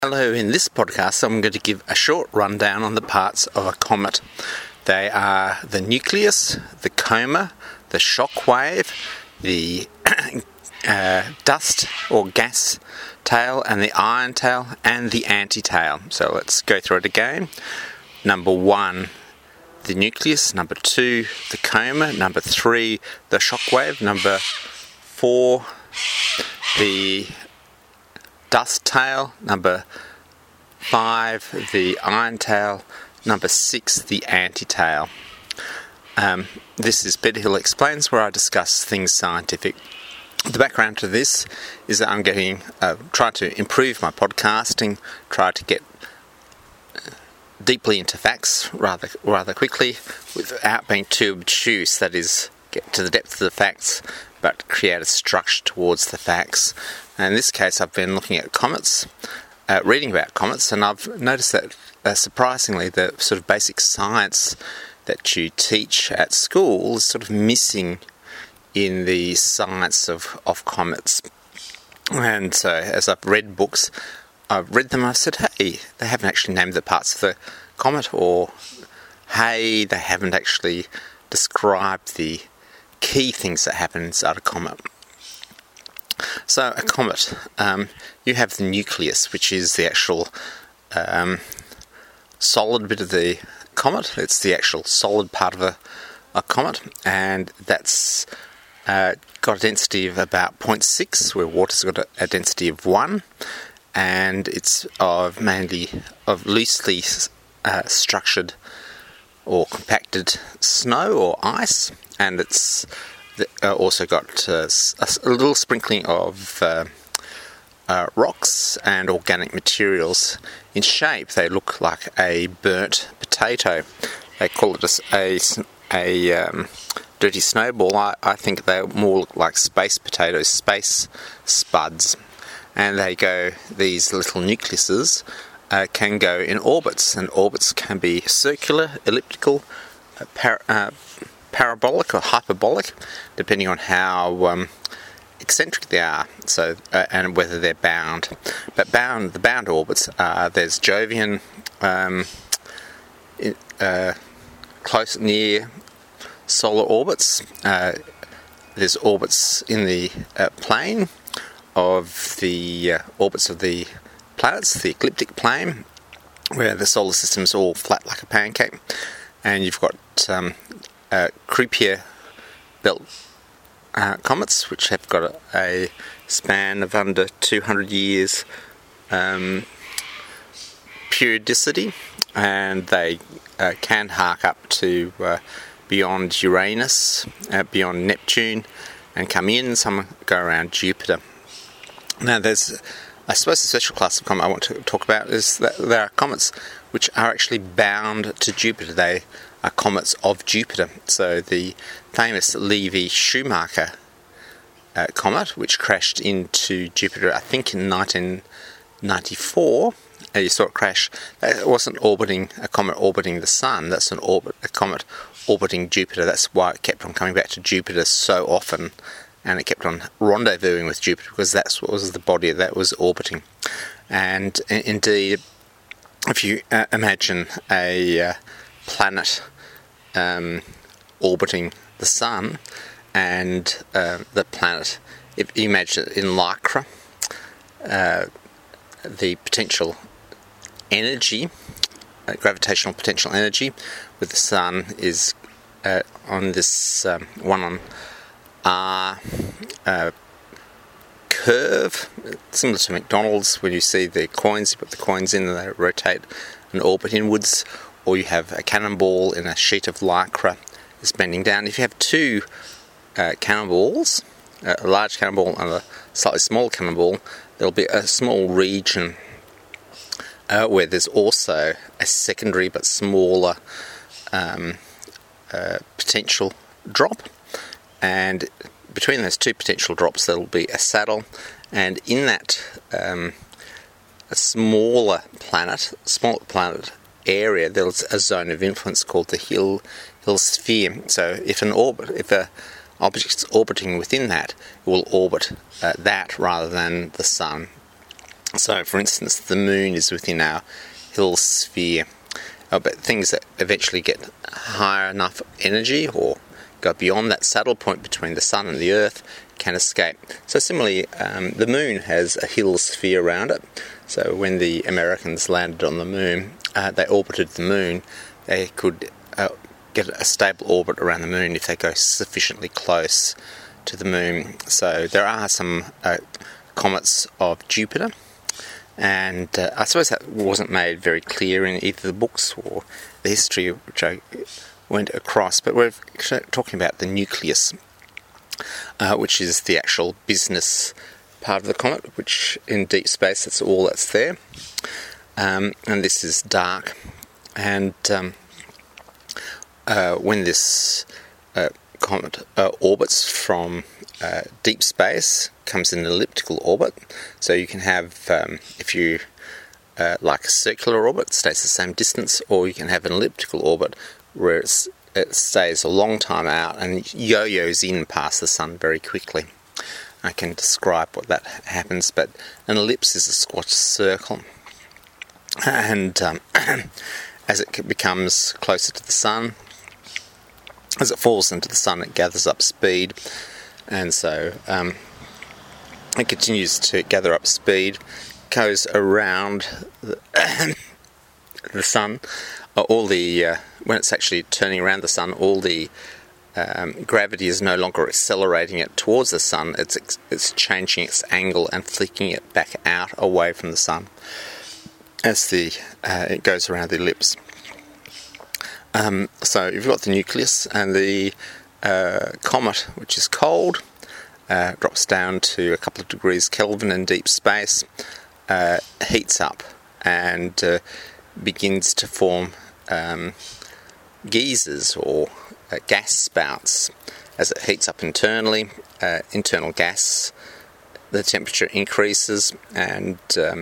Hello, in this podcast I'm going to give a short rundown on the parts of a comet. They are the nucleus, the coma, the shock wave, the dust or gas tail, and the ion tail, and the anti-tail. So let's go through it again. Number 1, the nucleus. Number 2, the coma. Number 3, the shock wave. Number 4, the dust tail. Number 5, the ion tail. Number 6, the anti-tail. This is Peter Hill Explains, where I discuss things scientific. The background to this is that I'm trying to improve my podcasting, try to get deeply into facts rather quickly without being too obtuse. That is, get to the depth of the facts, but create a structure towards the facts. And in this case, I've been looking at comets, reading about comets, and I've noticed that surprisingly, the sort of basic science that you teach at school is sort of missing in the science of comets. And so, as I've read books, I've read them and I've said, hey, they haven't actually named the parts of the comet, or hey, they haven't actually described the key things that happen inside a comet. So a comet, you have the nucleus, which is the actual solid bit of the comet. It's the actual solid part of a comet, and that's got a density of about 0.6, where water's got a density of 1, and it's mainly of loosely structured or compacted snow or ice, and it's also got a little sprinkling of rocks and organic materials. In shape, they look like a burnt potato. They call it a dirty snowball. I think they more look like space potatoes, space spuds. And these little nucleuses can go in orbits, and orbits can be circular, elliptical, parabolic or hyperbolic, depending on how eccentric they are, and whether they're bound. But the bound orbits there's Jovian, close near solar orbits. There's orbits in the plane of the orbits of the planets, the ecliptic plane, where the solar system's all flat like a pancake, and you've got Kuiper belt comets, which have got a span of under 200 years periodicity, and they can arc up to beyond Uranus, beyond Neptune, and come in. Some go around Jupiter. Now, I suppose the special class of comet I want to talk about is that there are comets which are actually bound to Jupiter. They are comets of Jupiter. So the famous Levi-Schumacher comet, which crashed into Jupiter, I think in 1994, you saw it crash. It wasn't a comet orbiting the Sun. That's a comet orbiting Jupiter. That's why it kept on coming back to Jupiter so often, and it kept on rendezvousing with Jupiter, because that's what was the body that was orbiting. And indeed, if you imagine a planet orbiting the Sun, and the planet, if you imagine it in Lycra, the potential energy, gravitational potential energy with the Sun is on this 1 on R curve, similar to McDonald's. When you see the coins, you put the coins in and they rotate and orbit inwards, or you have a cannonball in a sheet of Lycra is bending down. If you have two cannonballs, a large cannonball and a slightly smaller cannonball, there'll be a small region where there's also a secondary but smaller potential drop, and between those two potential drops there'll be a saddle, and in that a smaller planet area, there's a zone of influence called the Hill sphere. So if an object's orbiting within that, it will orbit that rather than the Sun. So, for instance, the moon is within our Hill sphere, but things that eventually get higher enough energy or go beyond that saddle point between the sun and the earth can escape. So similarly, the moon has a Hill sphere around it. So when the Americans landed on the moon, they orbited the moon. They could get a stable orbit around the moon if they go sufficiently close to the moon. So there are some comets of Jupiter, and I suppose that wasn't made very clear in either the books or the history which I went across, but we're talking about the nucleus, which is the actual business part of the comet, which in deep space that's all that's there, and this is dark, and when this comet orbits from deep space, comes in an elliptical orbit. So you can have, if you like a circular orbit, it stays the same distance, or you can have an elliptical orbit where it stays a long time out and yo-yos in past the sun very quickly. I can describe what that happens, but an ellipse is a squashed circle, and as it becomes closer to the sun, as it falls into the sun, it gathers up speed, and so it continues to gather up speed, goes around the sun. When it's actually turning around the sun, all the gravity is no longer accelerating it towards the sun. It's changing its angle and flicking it back out away from the sun as it goes around the ellipse. So you've got the nucleus, and the comet, which is cold, drops down to a couple of degrees Kelvin in deep space, heats up and begins to form geysers or gas spouts. As it heats up internally, internal gas, the temperature increases, and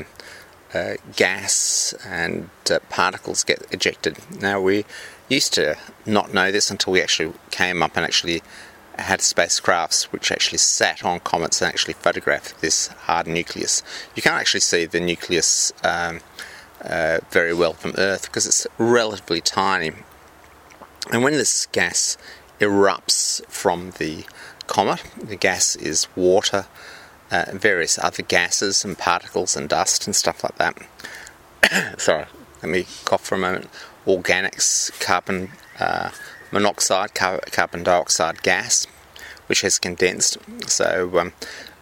gas and particles get ejected. Now, we used to not know this until we actually came up and actually had spacecrafts which actually sat on comets and actually photographed this hard nucleus. You can't actually see the nucleus very well from Earth because it's relatively tiny. And when this gas erupts from the comet, the gas is water, various other gases and particles and dust and stuff like that. Sorry, let me cough for a moment. Organics, carbon monoxide, carbon dioxide gas, which has condensed. So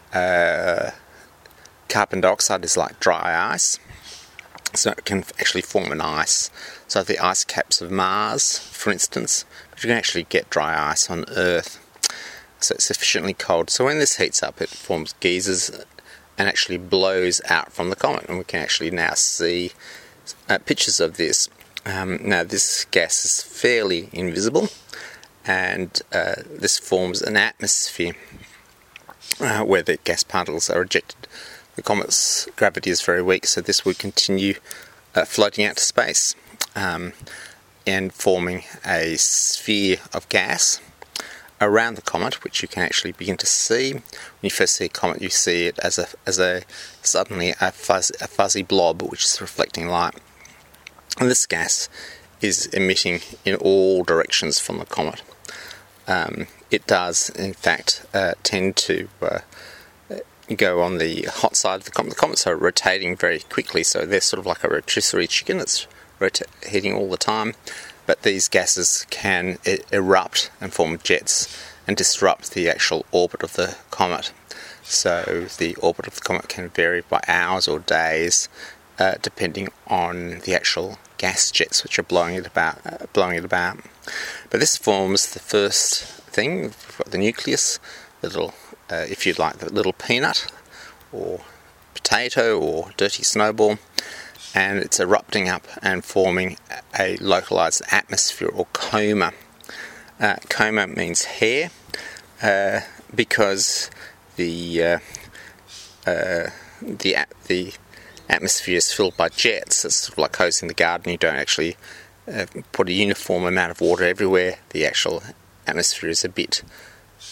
carbon dioxide is like dry ice, so it can actually form an ice. So the ice caps of Mars, for instance, but you can actually get dry ice on Earth. So it's sufficiently cold. So when this heats up, it forms geysers and actually blows out from the comet, and we can actually now see pictures of this. Now this gas is fairly invisible, and this forms an atmosphere where the gas particles are ejected. The comet's gravity is very weak, so this would continue floating out to space and forming a sphere of gas around the comet, which you can actually begin to see. When you first see a comet, you see it as a suddenly a fuzzy blob which is reflecting light. And this gas is emitting in all directions from the comet. It does, in fact, tend to go on the hot side of the comet. The comets are rotating very quickly, so they're sort of like a rotisserie chicken that's rotating all the time. But these gases can erupt and form jets and disrupt the actual orbit of the comet. So the orbit of the comet can vary by hours or days, depending on the actual gas jets which are blowing it about. But this forms the first thing. We've got the nucleus, the little, if you like, the little peanut or potato or dirty snowball, and it's erupting up and forming a localized atmosphere or coma. Coma means hair, because the atmosphere is filled by jets. It's sort of like hosing the garden. You don't actually put a uniform amount of water everywhere. The actual atmosphere is a bit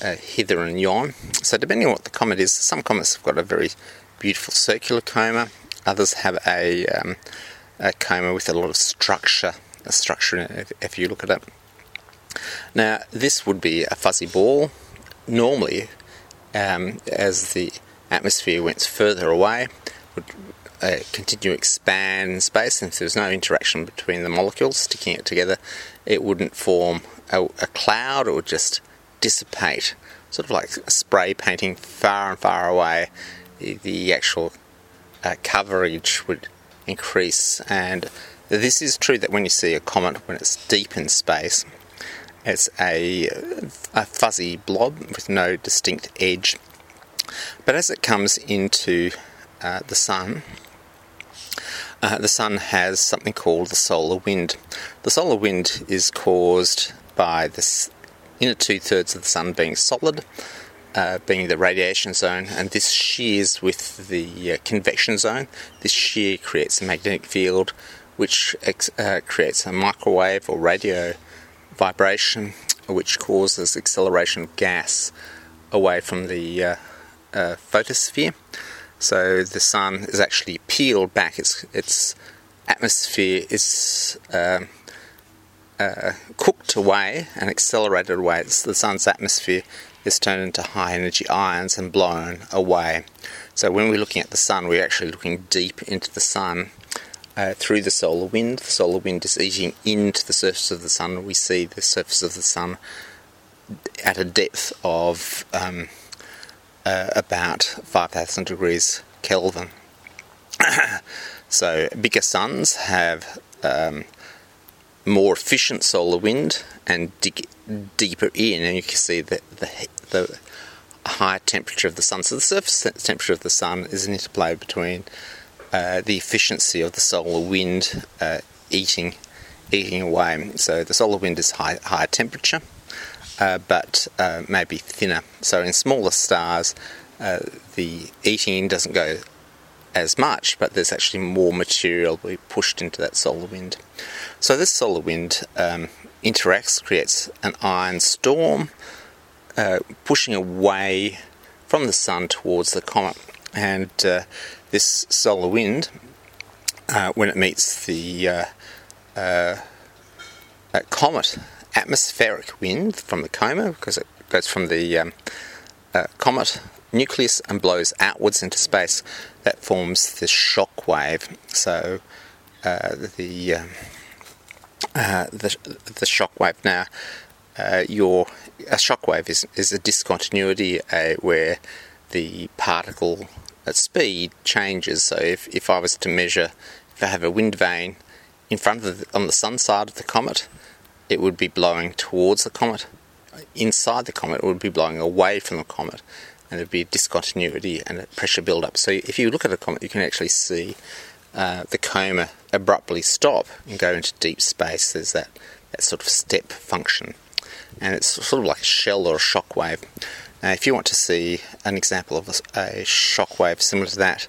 hither and yon. So depending on what the comet is, some comets have got a very beautiful circular coma, Others have a coma with a lot of structure in it, if you look at it. Now, this would be a fuzzy ball. Normally, as the atmosphere went further away, would continue to expand in space, and if there was no interaction between the molecules sticking it together, it wouldn't form a cloud. It would just dissipate, sort of like a spray painting far and far away. The actual coverage would increase, and this is true that when you see a comet when it's deep in space, it's a fuzzy blob with no distinct edge. But as it comes into the sun has something called the solar wind. The solar wind is caused by this inner 2/3 of the sun being solid, being the radiation zone, and this shears with the convection zone. This shear creates a magnetic field which creates a microwave or radio vibration, which causes acceleration of gas away from the photosphere. So the sun is actually peeled back. Its atmosphere is cooked away and accelerated away. The sun's atmosphere is turned into high energy ions and blown away. So when we're looking at the sun, we're actually looking deep into the sun through the solar wind. The solar wind is eating into the surface of the sun. We see the surface of the sun at a depth of about 5,000 degrees Kelvin. So bigger suns have more efficient solar wind and dig deeper in, and you can see that the higher temperature of the sun. So the surface temperature of the sun is an interplay between the efficiency of the solar wind eating away. So the solar wind is higher temperature, but maybe thinner. So in smaller stars, the eating doesn't go as much, but there's actually more material being pushed into that solar wind. So this solar wind interacts, creates an ion storm, pushing away from the sun towards the comet. And this solar wind, when it meets the comet atmospheric wind from the coma, because it goes from the comet nucleus and blows outwards into space, that forms this shock wave. So the shock wave now, a shock wave is a discontinuity where the particle at speed changes. So if I was to measure, if I have a wind vane in front of on the sun side of the comet, it would be blowing towards the comet. Inside the comet, it would be blowing away from the comet, and there'd be a discontinuity and a pressure build-up. So if you look at a comet, you can actually see the coma abruptly stop and go into deep space. There's that sort of step function, and it's sort of like a shell or a shock wave. Now, if you want to see an example of a shock wave similar to that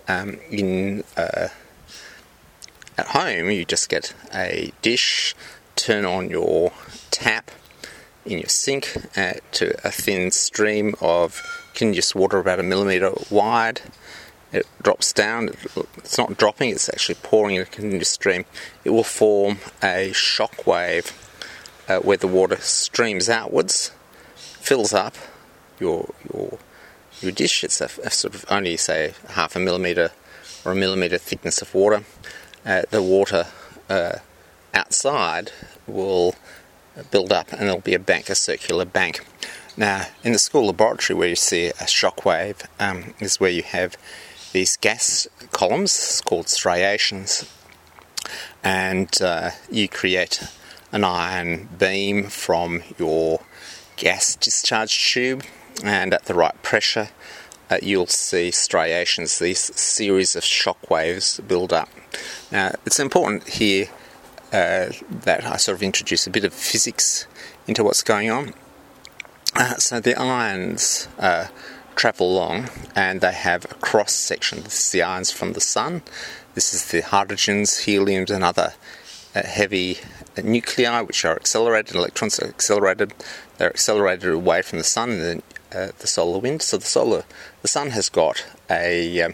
at home, you just get a dish, turn on your tap in your sink to a thin stream of continuous water about 1 millimetre wide. It drops down. It's not dropping, it's actually pouring in a continuous stream. It will form a shock wave where the water streams outwards, fills up your dish. It's a sort of only, say, 0.5 millimetre or 1 millimetre thickness of water. The water outside will build up, and there'll be a circular bank. Now, in the school laboratory, where you see a shock wave is where you have these gas columns called striations, and you create an ion beam from your gas discharge tube, and at the right pressure you'll see striations, these series of shock waves build up. Now, it's important here that I sort of introduce a bit of physics into what's going on. So the ions travel along, and they have a cross section. This is the ions from the sun. This is the hydrogens, heliums, and other heavy nuclei, which are accelerated. Electrons are accelerated. They're accelerated away from the sun and the solar wind. So the sun has got a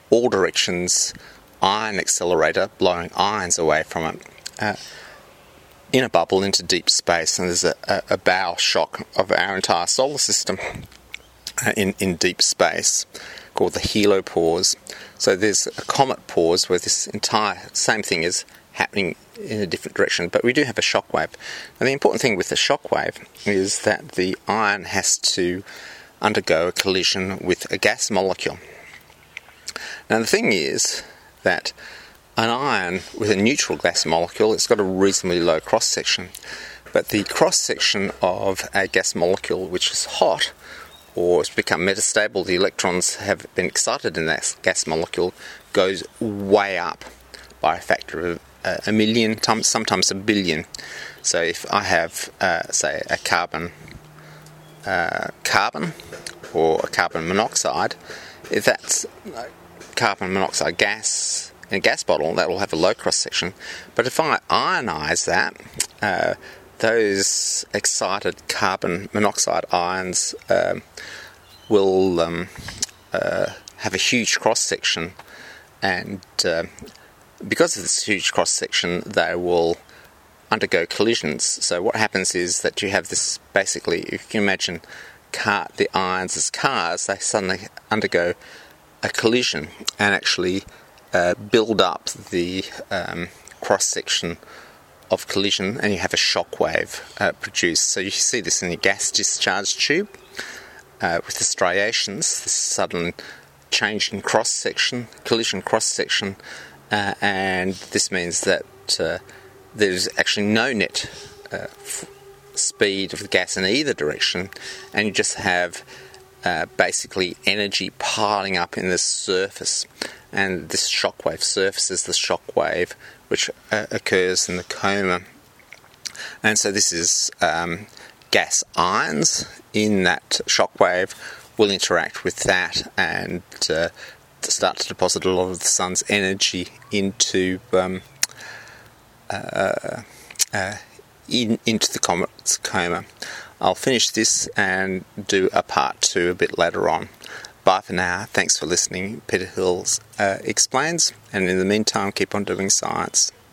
all directions ion accelerator blowing ions away from it in a bubble into deep space. And there's a bow shock of our entire solar system in deep space called the helopause. So there's a comet pause where this entire same thing is happening in a different direction, but we do have a shock wave. And the important thing with the shock wave is that the ion has to undergo a collision with a gas molecule. Now the thing is that an ion with a neutral gas molecule, it's got a reasonably low cross-section, but the cross-section of a gas molecule which is hot or it's become metastable, the electrons have been excited in that gas molecule, goes way up by a factor of a million, sometimes a billion. So if I have, say, a carbon or a carbon monoxide, if that's carbon monoxide gas in a gas bottle, that will have a low cross-section. But if I ionize that, those excited carbon monoxide ions will have a huge cross-section, and because of this huge cross-section, they will undergo collisions. So what happens is that you have this, basically, if you can imagine the ions as cars, they suddenly undergo a collision and actually build up the cross-section of collision, and you have a shock wave produced. So you see this in the gas discharge tube with the striations, this sudden change in cross-section, collision cross-section, and this means that there's actually no net speed of the gas in either direction, and you just have basically energy piling up in the surface, and this shockwave surface is the shockwave which occurs in the coma. And so this is gas ions in that shockwave will interact with that and start to deposit a lot of the sun's energy into into the comet's coma. I'll finish this and do a part 2 a bit later on. Bye for now. Thanks for listening. Peter Hills explains, and in the meantime, keep on doing science.